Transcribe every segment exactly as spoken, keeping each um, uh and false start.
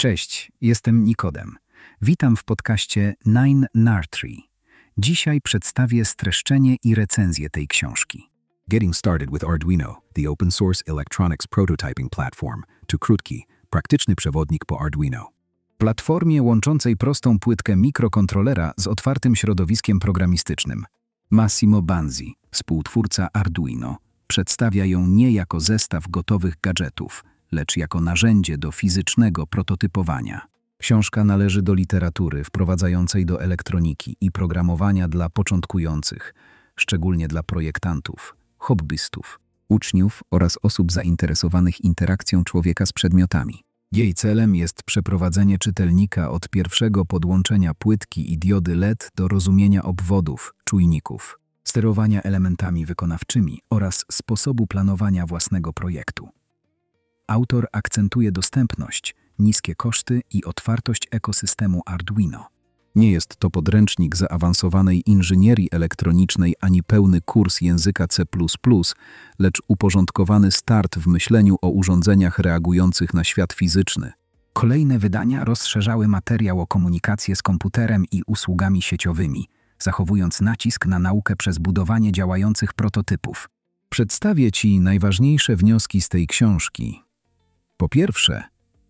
Cześć, jestem Nikodem. Witam w podcaście nine Nartree. Dzisiaj przedstawię streszczenie i recenzję tej książki. Getting Started with Arduino, the open source electronics prototyping platform, to krótki, praktyczny przewodnik po Arduino. Platformie łączącej prostą płytkę mikrokontrolera z otwartym środowiskiem programistycznym. Massimo Banzi, współtwórca Arduino, przedstawia ją nie jako zestaw gotowych gadżetów, lecz jako narzędzie do fizycznego prototypowania. Książka należy do literatury wprowadzającej do elektroniki i programowania dla początkujących, szczególnie dla projektantów, hobbystów, uczniów oraz osób zainteresowanych interakcją człowieka z przedmiotami. Jej celem jest przeprowadzenie czytelnika od pierwszego podłączenia płytki i diody L E D do rozumienia obwodów, czujników, sterowania elementami wykonawczymi oraz sposobu planowania własnego projektu. Autor akcentuje dostępność, niskie koszty i otwartość ekosystemu Arduino. Nie jest to podręcznik zaawansowanej inżynierii elektronicznej ani pełny kurs języka C plus plus, lecz uporządkowany start w myśleniu o urządzeniach reagujących na świat fizyczny. Kolejne wydania rozszerzały materiał o komunikację z komputerem i usługami sieciowymi, zachowując nacisk na naukę przez budowanie działających prototypów. Przedstawię Ci najważniejsze wnioski z tej książki. Po pierwsze,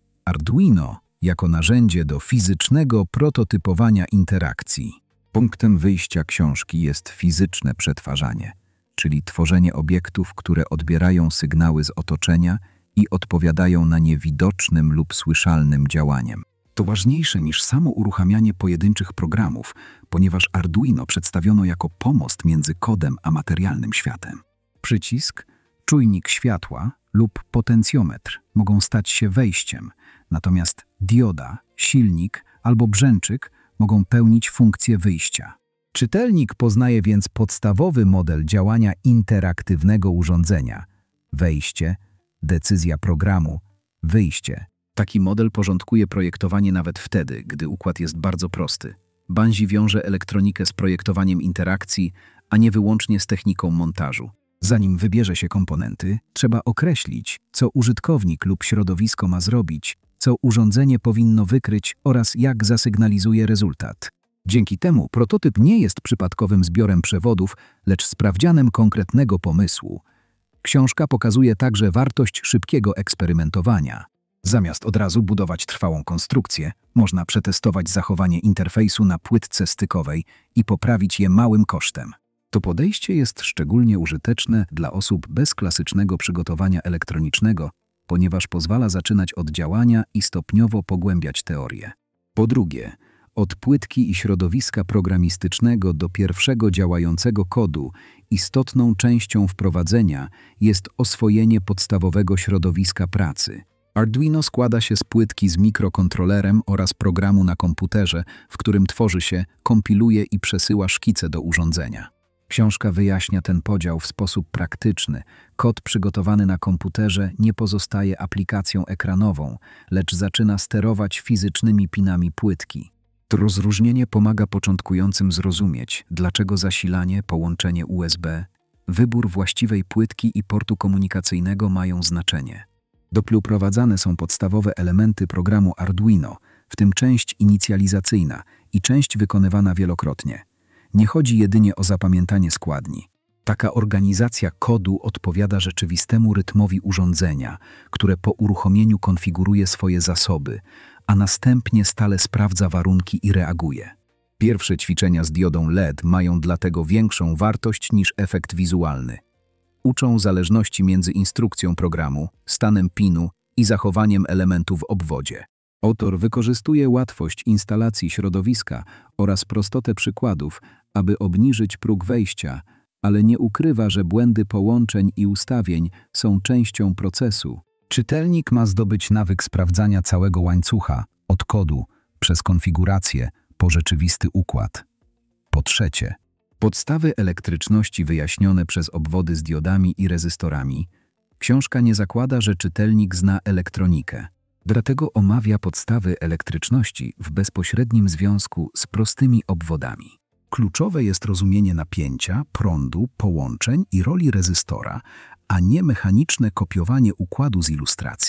Arduino jako narzędzie do fizycznego prototypowania interakcji. Punktem wyjścia książki jest fizyczne przetwarzanie, czyli tworzenie obiektów, które odbierają sygnały z otoczenia i odpowiadają na nie widocznym lub słyszalnym działaniem. To ważniejsze niż samo uruchamianie pojedynczych programów, ponieważ Arduino przedstawiono jako pomost między kodem a materialnym światem. Przycisk, czujnik światła lub potencjometr mogą stać się wejściem, natomiast dioda, silnik albo brzęczyk mogą pełnić funkcję wyjścia. Czytelnik poznaje więc podstawowy model działania interaktywnego urządzenia. Wejście, decyzja programu, wyjście. Taki model porządkuje projektowanie nawet wtedy, gdy układ jest bardzo prosty. Banzi wiąże elektronikę z projektowaniem interakcji, a nie wyłącznie z techniką montażu. Zanim wybierze się komponenty, trzeba określić, co użytkownik lub środowisko ma zrobić, co urządzenie powinno wykryć oraz jak zasygnalizuje rezultat. Dzięki temu prototyp nie jest przypadkowym zbiorem przewodów, lecz sprawdzianem konkretnego pomysłu. Książka pokazuje także wartość szybkiego eksperymentowania. Zamiast od razu budować trwałą konstrukcję, można przetestować zachowanie interfejsu na płytce stykowej i poprawić je małym kosztem. To podejście jest szczególnie użyteczne dla osób bez klasycznego przygotowania elektronicznego, ponieważ pozwala zaczynać od działania i stopniowo pogłębiać teorię. Po drugie, od płytki i środowiska programistycznego do pierwszego działającego kodu istotną częścią wprowadzenia jest oswojenie podstawowego środowiska pracy. Arduino składa się z płytki z mikrokontrolerem oraz programu na komputerze, w którym tworzy się, kompiluje i przesyła szkice do urządzenia. Książka wyjaśnia ten podział w sposób praktyczny. Kod przygotowany na komputerze nie pozostaje aplikacją ekranową, lecz zaczyna sterować fizycznymi pinami płytki. To rozróżnienie pomaga początkującym zrozumieć, dlaczego zasilanie, połączenie U S B, wybór właściwej płytki i portu komunikacyjnego mają znaczenie. Doprowadzane są podstawowe elementy programu Arduino, w tym część inicjalizacyjna i część wykonywana wielokrotnie. Nie chodzi jedynie o zapamiętanie składni. Taka organizacja kodu odpowiada rzeczywistemu rytmowi urządzenia, które po uruchomieniu konfiguruje swoje zasoby, a następnie stale sprawdza warunki i reaguje. Pierwsze ćwiczenia z diodą L E D mają dlatego większą wartość niż efekt wizualny. Uczą zależności między instrukcją programu, stanem pinu i zachowaniem elementów w obwodzie. Autor wykorzystuje łatwość instalacji środowiska oraz prostotę przykładów, aby obniżyć próg wejścia, ale nie ukrywa, że błędy połączeń i ustawień są częścią procesu. Czytelnik ma zdobyć nawyk sprawdzania całego łańcucha, od kodu, przez konfigurację, po rzeczywisty układ. Po trzecie, podstawy elektryczności wyjaśnione przez obwody z diodami i rezystorami. Książka nie zakłada, że czytelnik zna elektronikę. Dlatego omawia podstawy elektryczności w bezpośrednim związku z prostymi obwodami. Kluczowe jest rozumienie napięcia, prądu, połączeń i roli rezystora, a nie mechaniczne kopiowanie układu z ilustracji.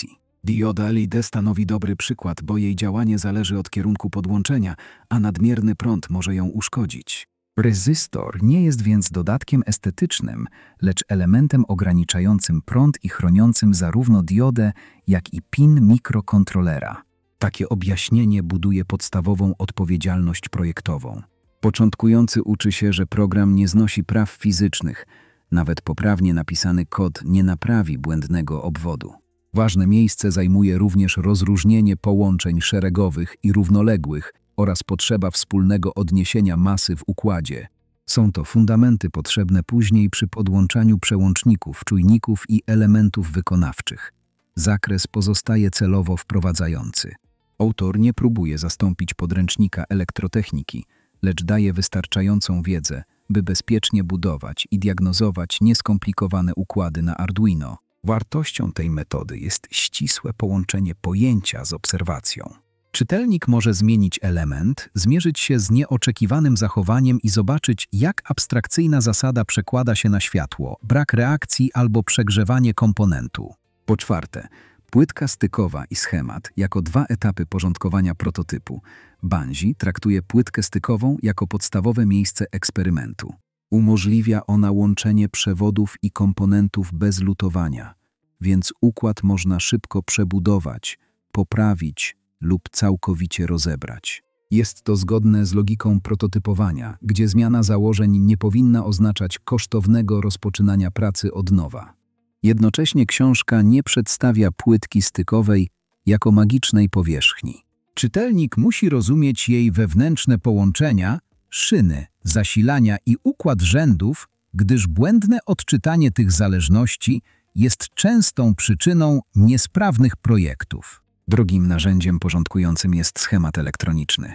Dioda L E D stanowi dobry przykład, bo jej działanie zależy od kierunku podłączenia, a nadmierny prąd może ją uszkodzić. Rezystor nie jest więc dodatkiem estetycznym, lecz elementem ograniczającym prąd i chroniącym zarówno diodę, jak i pin mikrokontrolera. Takie objaśnienie buduje podstawową odpowiedzialność projektową. Początkujący uczy się, że program nie znosi praw fizycznych. Nawet poprawnie napisany kod nie naprawi błędnego obwodu. Ważne miejsce zajmuje również rozróżnienie połączeń szeregowych i równoległych oraz potrzeba wspólnego odniesienia masy w układzie. Są to fundamenty potrzebne później przy podłączaniu przełączników, czujników i elementów wykonawczych. Zakres pozostaje celowo wprowadzający. Autor nie próbuje zastąpić podręcznika elektrotechniki, lecz daje wystarczającą wiedzę, by bezpiecznie budować i diagnozować nieskomplikowane układy na Arduino. Wartością tej metody jest ścisłe połączenie pojęcia z obserwacją. Czytelnik może zmienić element, zmierzyć się z nieoczekiwanym zachowaniem i zobaczyć, jak abstrakcyjna zasada przekłada się na światło, brak reakcji albo przegrzewanie komponentu. Po czwarte, płytka stykowa i schemat jako dwa etapy porządkowania prototypu. Banzi traktuje płytkę stykową jako podstawowe miejsce eksperymentu. Umożliwia ona łączenie przewodów i komponentów bez lutowania, więc układ można szybko przebudować, poprawić lub całkowicie rozebrać. Jest to zgodne z logiką prototypowania, gdzie zmiana założeń nie powinna oznaczać kosztownego rozpoczynania pracy od nowa. Jednocześnie książka nie przedstawia płytki stykowej jako magicznej powierzchni. Czytelnik musi rozumieć jej wewnętrzne połączenia, szyny, zasilania i układ rzędów, gdyż błędne odczytanie tych zależności jest częstą przyczyną niesprawnych projektów. Drugim narzędziem porządkującym jest schemat elektroniczny.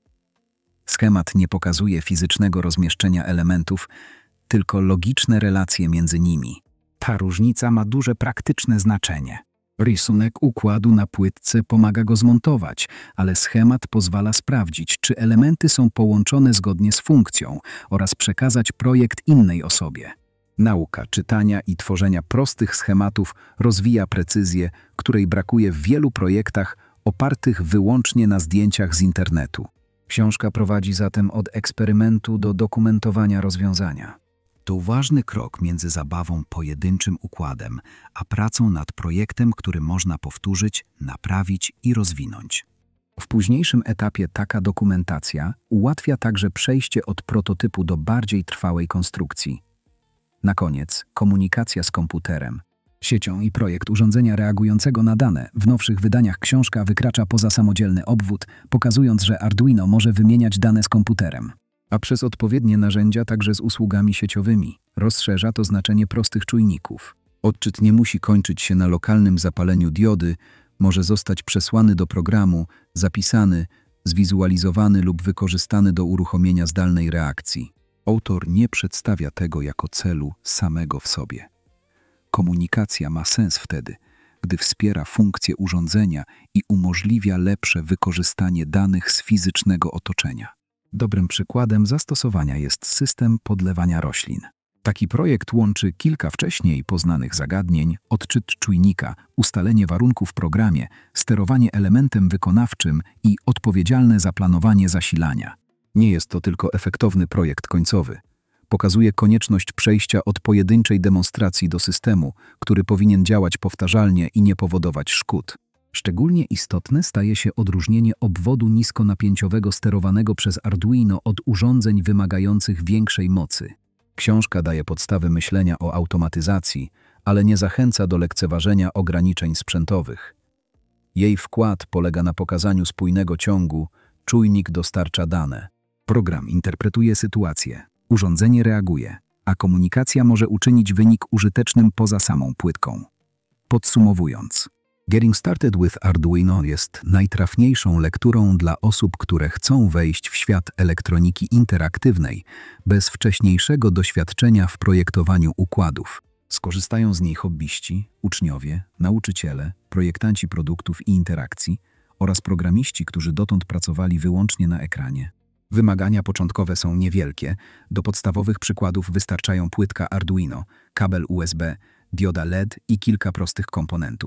Schemat nie pokazuje fizycznego rozmieszczenia elementów, tylko logiczne relacje między nimi. Ta różnica ma duże praktyczne znaczenie. Rysunek układu na płytce pomaga go zmontować, ale schemat pozwala sprawdzić, czy elementy są połączone zgodnie z funkcją oraz przekazać projekt innej osobie. Nauka czytania i tworzenia prostych schematów rozwija precyzję, której brakuje w wielu projektach opartych wyłącznie na zdjęciach z internetu. Książka prowadzi zatem od eksperymentu do dokumentowania rozwiązania. To ważny krok między zabawą pojedynczym układem, a pracą nad projektem, który można powtórzyć, naprawić i rozwinąć. W późniejszym etapie taka dokumentacja ułatwia także przejście od prototypu do bardziej trwałej konstrukcji. Na koniec komunikacja z komputerem, siecią i projekt urządzenia reagującego na dane. W nowszych wydaniach książka wykracza poza samodzielny obwód, pokazując, że Arduino może wymieniać dane z komputerem, a przez odpowiednie narzędzia także z usługami sieciowymi. Rozszerza to znaczenie prostych czujników. Odczyt nie musi kończyć się na lokalnym zapaleniu diody, może zostać przesłany do programu, zapisany, zwizualizowany lub wykorzystany do uruchomienia zdalnej reakcji. Autor nie przedstawia tego jako celu samego w sobie. Komunikacja ma sens wtedy, gdy wspiera funkcję urządzenia i umożliwia lepsze wykorzystanie danych z fizycznego otoczenia. Dobrym przykładem zastosowania jest system podlewania roślin. Taki projekt łączy kilka wcześniej poznanych zagadnień, odczyt czujnika, ustalenie warunków w programie, sterowanie elementem wykonawczym i odpowiedzialne za planowanie zasilania. Nie jest to tylko efektowny projekt końcowy. Pokazuje konieczność przejścia od pojedynczej demonstracji do systemu, który powinien działać powtarzalnie i nie powodować szkód. Szczególnie istotne staje się odróżnienie obwodu niskonapięciowego sterowanego przez Arduino od urządzeń wymagających większej mocy. Książka daje podstawy myślenia o automatyzacji, ale nie zachęca do lekceważenia ograniczeń sprzętowych. Jej wkład polega na pokazaniu spójnego ciągu, czujnik dostarcza dane, program interpretuje sytuację, urządzenie reaguje, a komunikacja może uczynić wynik użytecznym poza samą płytką. Podsumowując, Getting Started with Arduino jest najtrafniejszą lekturą dla osób, które chcą wejść w świat elektroniki interaktywnej bez wcześniejszego doświadczenia w projektowaniu układów. Skorzystają z niej hobbyści, uczniowie, nauczyciele, projektanci produktów i interakcji oraz programiści, którzy dotąd pracowali wyłącznie na ekranie. Wymagania początkowe są niewielkie. Do podstawowych przykładów wystarczają płytka Arduino, kabel U S B, dioda L E D i kilka prostych komponentów.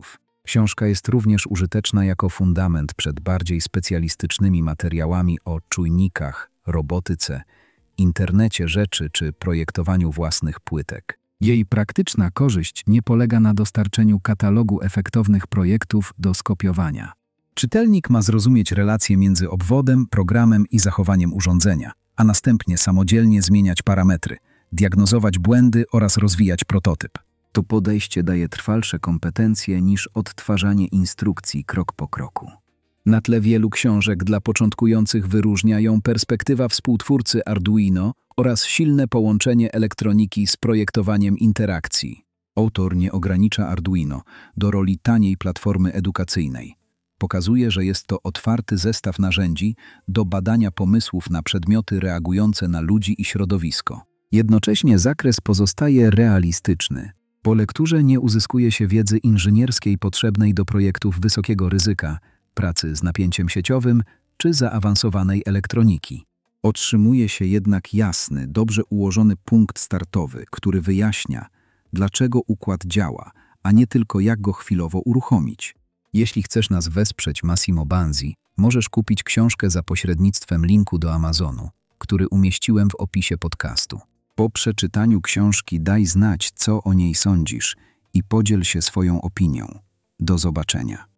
Książka jest również użyteczna jako fundament przed bardziej specjalistycznymi materiałami o czujnikach, robotyce, internecie rzeczy czy projektowaniu własnych płytek. Jej praktyczna korzyść nie polega na dostarczeniu katalogu efektownych projektów do skopiowania. Czytelnik ma zrozumieć relacje między obwodem, programem i zachowaniem urządzenia, a następnie samodzielnie zmieniać parametry, diagnozować błędy oraz rozwijać prototyp. To podejście daje trwalsze kompetencje niż odtwarzanie instrukcji krok po kroku. Na tle wielu książek dla początkujących wyróżnia ją perspektywa współtwórcy Arduino oraz silne połączenie elektroniki z projektowaniem interakcji. Autor nie ogranicza Arduino do roli taniej platformy edukacyjnej. Pokazuje, że jest to otwarty zestaw narzędzi do badania pomysłów na przedmioty reagujące na ludzi i środowisko. Jednocześnie zakres pozostaje realistyczny. Po lekturze nie uzyskuje się wiedzy inżynierskiej potrzebnej do projektów wysokiego ryzyka, pracy z napięciem sieciowym czy zaawansowanej elektroniki. Otrzymuje się jednak jasny, dobrze ułożony punkt startowy, który wyjaśnia, dlaczego układ działa, a nie tylko jak go chwilowo uruchomić. Jeśli chcesz nas wesprzeć Massimo Banzi, możesz kupić książkę za pośrednictwem linku do Amazonu, który umieściłem w opisie podcastu. Po przeczytaniu książki daj znać, co o niej sądzisz i podziel się swoją opinią. Do zobaczenia.